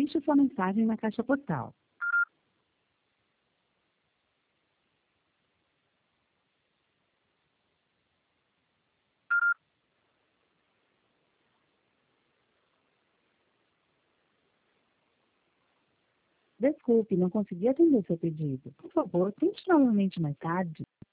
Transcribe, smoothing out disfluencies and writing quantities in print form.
Deixe sua mensagem na caixa postal. Desculpe, não consegui atender seu pedido. Por favor, tente novamente mais tarde.